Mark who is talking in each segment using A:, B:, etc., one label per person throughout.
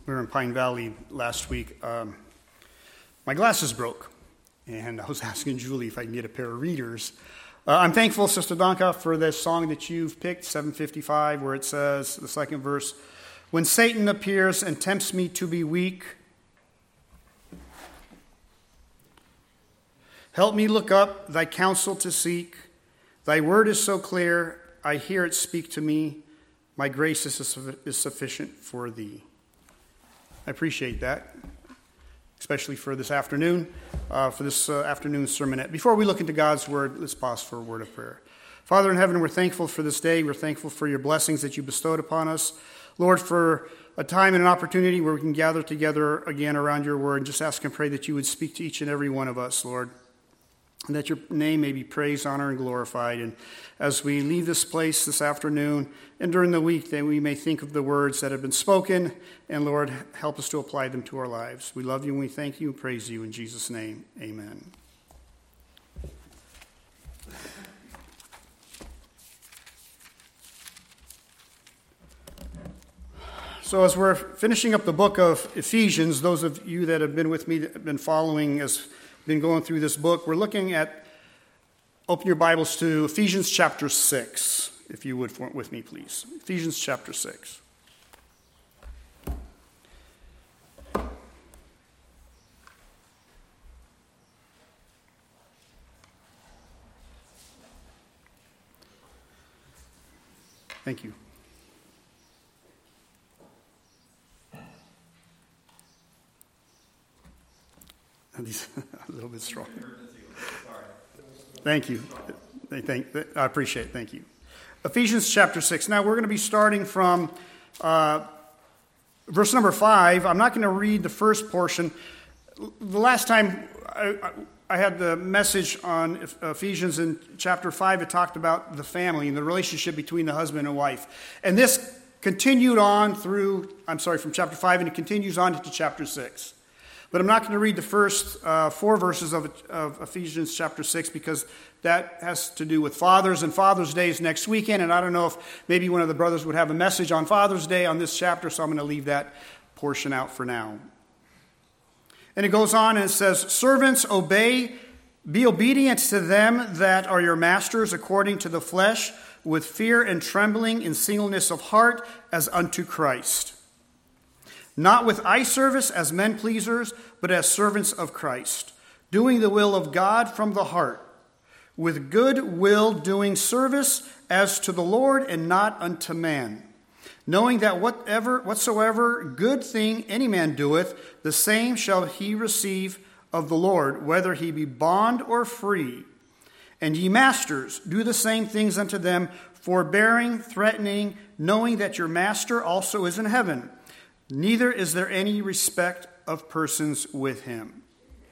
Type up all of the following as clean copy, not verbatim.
A: We were in Pine Valley last week. My glasses broke, and I was asking Julie if I can get a pair of readers. I'm thankful, Sister Donka, for this song that you've picked, 755, where it says, the second verse, "When Satan appears and tempts me to be weak, help me look up thy counsel to seek. Thy word is so clear, I hear it speak to me. My grace is sufficient for thee." I appreciate that, especially for this afternoon, afternoon sermonette. Before we look into God's word, let's pause for a word of prayer. Father in heaven, we're thankful for this day. We're thankful for your blessings that you bestowed upon us. Lord, for a time and an opportunity where we can gather together again around your word, and just ask and pray that you would speak to each and every one of us, Lord, and that your name may be praised, honored, and glorified. And as we leave this place this afternoon and during the week, that we may think of the words that have been spoken, and Lord, help us to apply them to our lives. We love you and we thank you and praise you in Jesus' name. Amen. So as we're finishing up the book of Ephesians, those of you that have been with me, that have been following, been going through this book, we're looking at, open your Bibles to Ephesians chapter 6, if you would with me, please. Ephesians chapter 6. Thank you. These a little bit strong. Thank you. I appreciate it. Thank you. Ephesians chapter 6. Now we're going to be starting from verse number 5. I'm not going to read the first portion. The last time I had the message on Ephesians in chapter 5, it talked about the family and the relationship between the husband and wife. And this continued on from chapter 5, and it continues on into chapter 6. But I'm not going to read the first 4 verses of Ephesians chapter 6 because that has to do with fathers, and Father's Day is next weekend, and I don't know if maybe one of the brothers would have a message on Father's Day on this chapter, so I'm going to leave that portion out for now. And it goes on and it says, "Servants, be obedient to them that are your masters according to the flesh, with fear and trembling in singleness of heart as unto Christ. Not with eye service as men pleasers, but as servants of Christ, doing the will of God from the heart, with good will doing service as to the Lord and not unto man, knowing that whatsoever good thing any man doeth, the same shall he receive of the Lord, whether he be bond or free. And ye masters, do the same things unto them, forbearing, threatening, knowing that your master also is in heaven. Neither is there any respect of persons with him."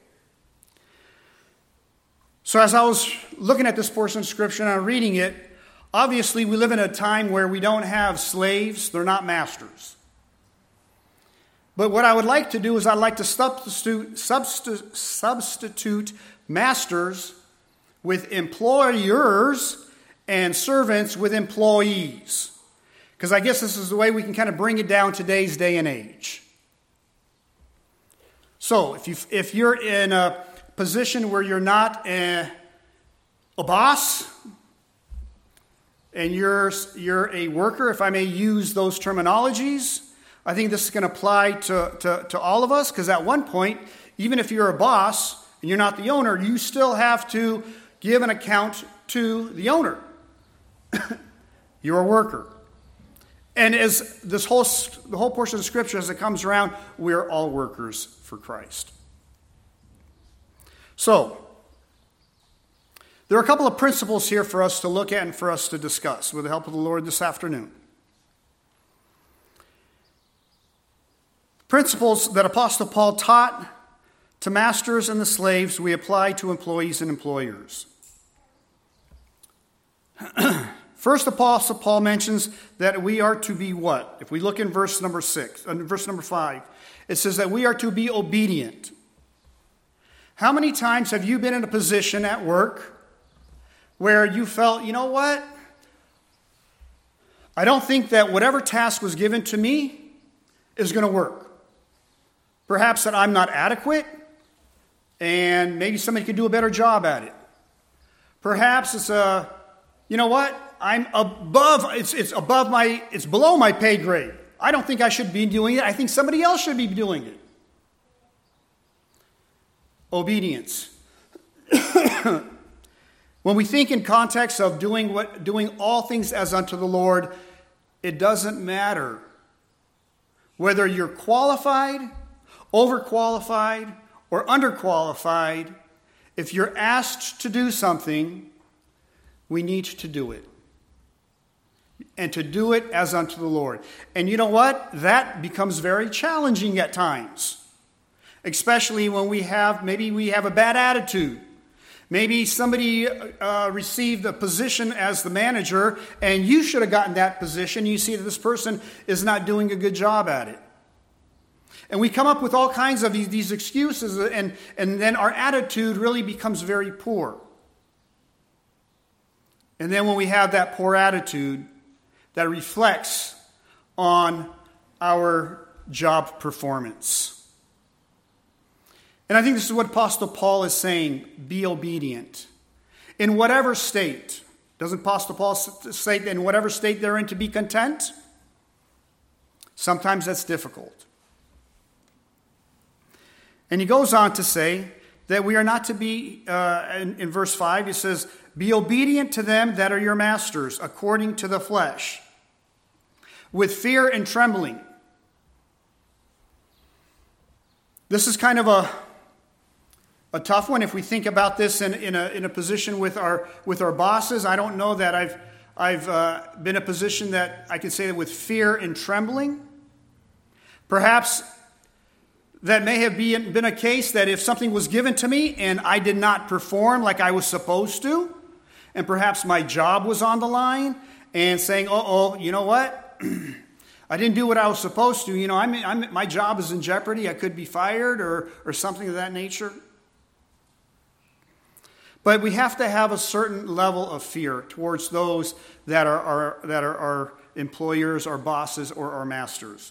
A: So as I was looking at this portion of Scripture and I'm reading it, obviously we live in a time where we don't have slaves. They're not masters. But what I would like to do is I'd like to substitute masters with employers and servants with employees. Because I guess this is the way we can kind of bring it down today's day and age. So if you're in a position where you're not a boss and you're a worker, if I may use those terminologies, I think this is going to apply to all of us. Because at one point, even if you're a boss and you're not the owner, you still have to give an account to the owner. You're a worker. And as the whole portion of Scripture, as it comes around, we're all workers for Christ. So, there are a couple of principles here for us to look at and for us to discuss with the help of the Lord this afternoon. Principles that Apostle Paul taught to masters and the slaves, we apply to employees and employers. First, Apostle Paul mentions that we are to be what? If we look in verse number 5, it says that we are to be obedient. How many times have you been in a position at work where you felt, you know what? I don't think that whatever task was given to me is going to work. Perhaps that I'm not adequate, and maybe somebody could do a better job at it. Perhaps it's you know what? I'm above, it's below my pay grade. I don't think I should be doing it. I think somebody else should be doing it. Obedience. When we think in context of doing all things as unto the Lord, it doesn't matter whether you're qualified, overqualified, or underqualified. If you're asked to do something, we need to do it. And to do it as unto the Lord. And you know what? That becomes very challenging at times. Especially when maybe we have a bad attitude. Maybe somebody received a position as the manager, and you should have gotten that position. You see that this person is not doing a good job at it. And we come up with all kinds of these excuses, and then our attitude really becomes very poor. And then when we have that poor attitude, that reflects on our job performance. And I think this is what Apostle Paul is saying: be obedient. In whatever state. Doesn't Apostle Paul say that in whatever state they're in to be content? Sometimes that's difficult. And he goes on to say that we are not to be, in verse 5, he says, be obedient to them that are your masters, according to the flesh, with fear and trembling. This is kind of a tough one if we think about this in a position with our bosses. I don't know that I've been in a position that I can say that with fear and trembling. Perhaps that may have been a case that if something was given to me and I did not perform like I was supposed to, and perhaps my job was on the line, and saying, you know what? I didn't do what I was supposed to. You know, my job is in jeopardy. I could be fired or something of that nature. But we have to have a certain level of fear towards those that are our employers, our bosses, or our masters.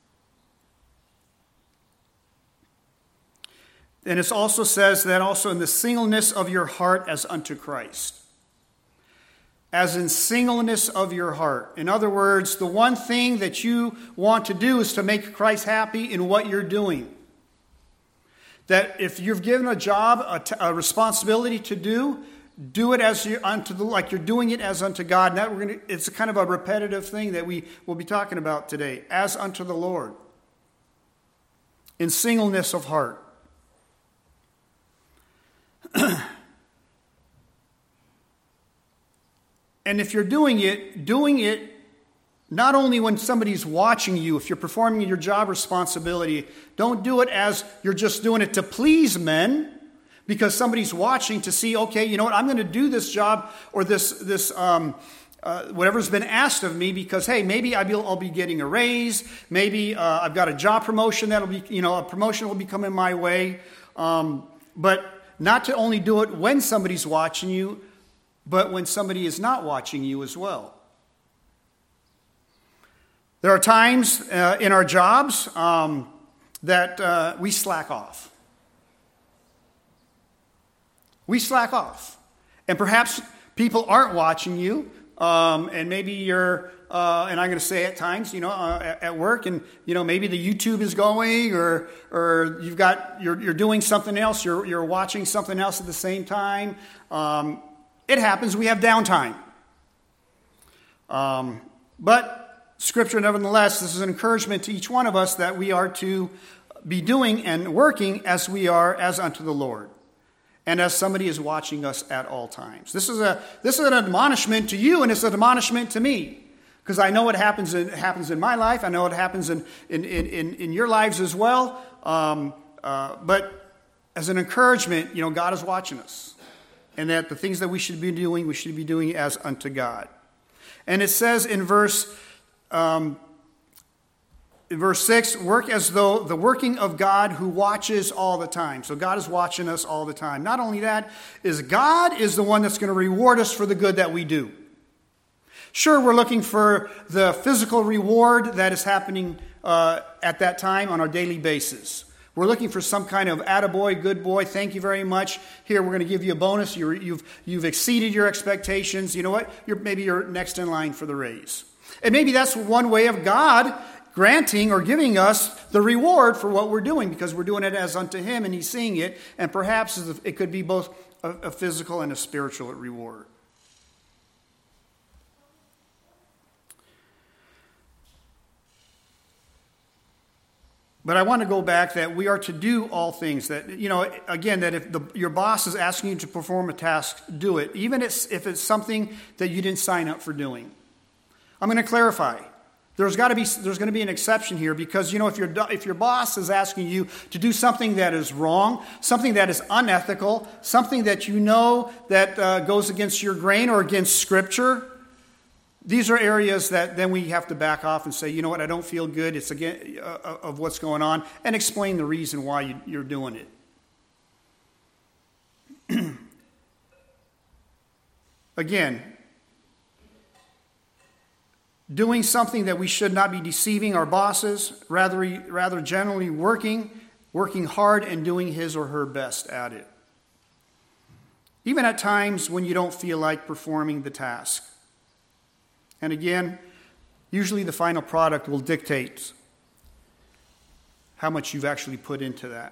A: And it also says that also in the singleness of your heart as unto Christ. As in singleness of your heart. In other words, the one thing that you want to do is to make Christ happy in what you're doing. That if you're given a job, a responsibility to do it as like you're doing it as unto God. And it's a kind of a repetitive thing that we will be talking about today. As unto the Lord. In singleness of heart. And if you're doing it not only when somebody's watching you, if you're performing your job responsibility, don't do it as you're just doing it to please men because somebody's watching to see, okay, you know what, I'm going to do this job or this whatever's been asked of me because, hey, maybe I'll be getting a raise. Maybe I've got a job promotion that'll be, a promotion will be coming my way. But not to only do it when somebody's watching you, but when somebody is not watching you as well. There are times in our jobs that we slack off. We slack off. And perhaps people aren't watching you, and maybe you're, and I'm going to say at times, at work, and, maybe the YouTube is going, or you're doing something else, you're watching something else at the same time. It happens. We have downtime. But Scripture, nevertheless, this is an encouragement to each one of us that we are to be doing and working as we are as unto the Lord, and as somebody is watching us at all times. This is an admonishment to you, and it's an admonishment to me, because I know it happens in my life. I know it happens in your lives as well. But as an encouragement, God is watching us. And that the things that we should be doing as unto God. And it says in verse 6, work as though the working of God who watches all the time. So God is watching us all the time. Not only that, God is the one that's going to reward us for the good that we do. Sure, we're looking for the physical reward that is happening at that time on our daily basis. We're looking for some kind of attaboy, good boy, thank you very much. Here, we're going to give you a bonus. You've exceeded your expectations. You know what? Maybe you're next in line for the raise. And maybe that's one way of God granting or giving us the reward for what we're doing, because we're doing it as unto him and he's seeing it. And perhaps it could be both a physical and a spiritual reward. But I want to go back that we are to do all things. That, again, that if your boss is asking you to perform a task, do it. Even if it's something that you didn't sign up for doing. I'm going to clarify. There's going to be an exception here, because, if your boss is asking you to do something that is wrong, something that is unethical, something that that goes against your grain or against Scripture, these are areas that then we have to back off and say, you know what, I don't feel good. It's again of what's going on, and explain the reason why you're doing it. Again, doing something that we should not be deceiving our bosses, rather generally working hard and doing his or her best at it. Even at times when you don't feel like performing the task. And again, usually the final product will dictate how much you've actually put into that.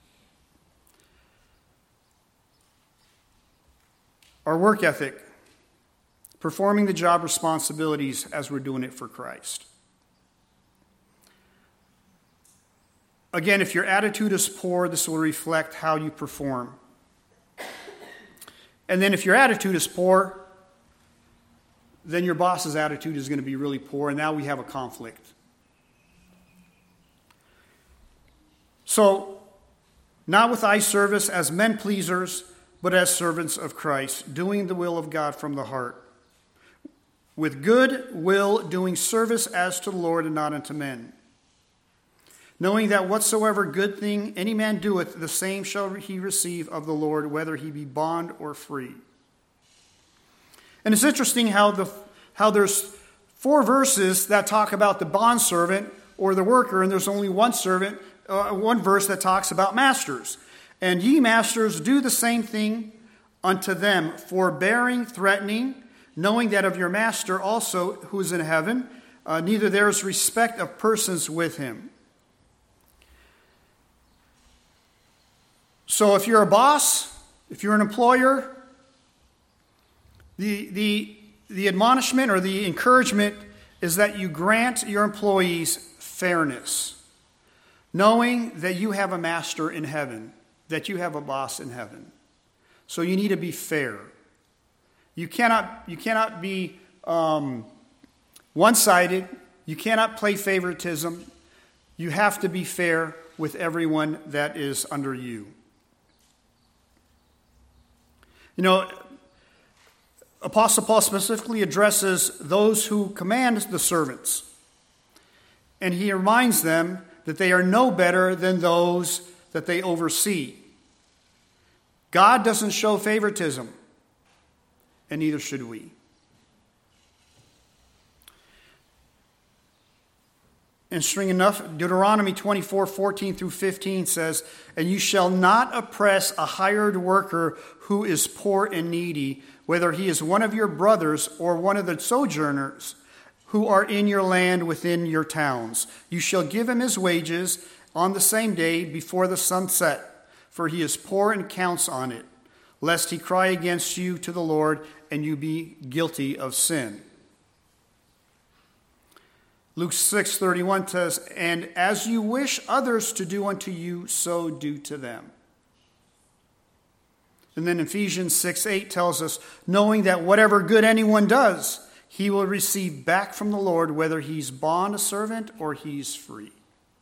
A: Our work ethic, performing the job responsibilities as we're doing it for Christ. Again, if your attitude is poor, this will reflect how you perform. And then if your attitude is poor, then your boss's attitude is going to be really poor, and now we have a conflict. So, not with eye service as men pleasers, but as servants of Christ, doing the will of God from the heart. With good will, doing service as to the Lord and not unto men. Knowing that whatsoever good thing any man doeth, the same shall he receive of the Lord, whether he be bond or free. And it's interesting how there's 4 verses that talk about the bondservant or the worker, and there's only one verse that talks about masters. And ye masters, do the same thing unto them, forbearing, threatening, knowing that of your master also who is in heaven, neither there is respect of persons with him. So if you're a boss, if you're an employer, the admonishment or the encouragement is that you grant your employees fairness, knowing that you have a master in heaven, that you have a boss in heaven. So you need to be fair. You cannot be one-sided. You cannot play favoritism. You have to be fair with everyone that is under you. Apostle Paul specifically addresses those who command the servants. And he reminds them that they are no better than those that they oversee. God doesn't show favoritism, and neither should we. Interesting enough, Deuteronomy 24:14 through 15 says, "And you shall not oppress a hired worker who is poor and needy, whether he is one of your brothers or one of the sojourners who are in your land within your towns. You shall give him his wages on the same day before the sun set, for he is poor and counts on it, lest he cry against you to the Lord and you be guilty of sin." Luke 6:31 says, "And as you wish others to do unto you, so do to them." And then Ephesians 6:8 tells us, "Knowing that whatever good anyone does, he will receive back from the Lord, whether he's bond servant or he's free."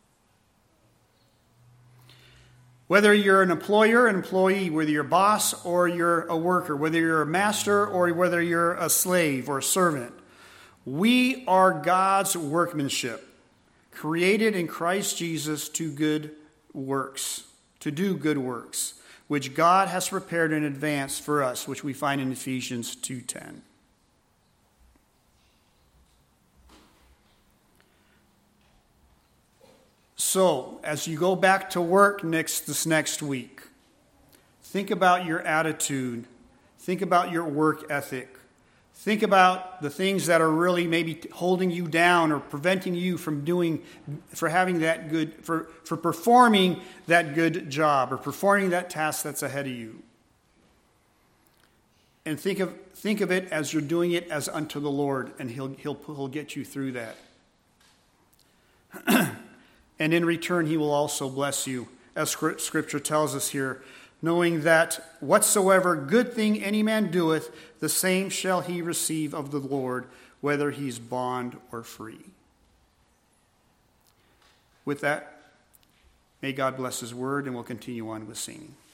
A: Whether you're an employer, an employee, whether you're a boss or you're a worker, whether you're a master or whether you're a slave or a servant, we are God's workmanship, created in Christ Jesus to do good works, which God has prepared in advance for us, which we find in Ephesians 2:10. So, as you go back to work this next week, think about your attitude. Think about your work ethic. Think about the things that are really maybe holding you down or preventing you from performing that good job or performing that task that's ahead of you. And think of it as you're doing it as unto the Lord, and He'll get you through that. And in return, He will also bless you, as Scripture tells us here, knowing that whatsoever good thing any man doeth, the same shall he receive of the Lord, whether he's bond or free. With that, may God bless His word, and we'll continue on with singing.